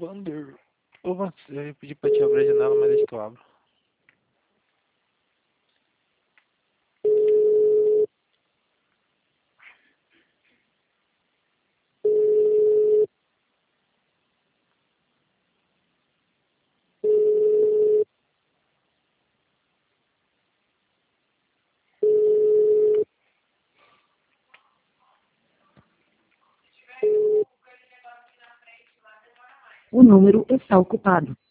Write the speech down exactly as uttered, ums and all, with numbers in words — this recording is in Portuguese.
Vander. Ô, Vander, eu ia pedir pra te abrir a janela, mas deixa que eu abro. O número está ocupado.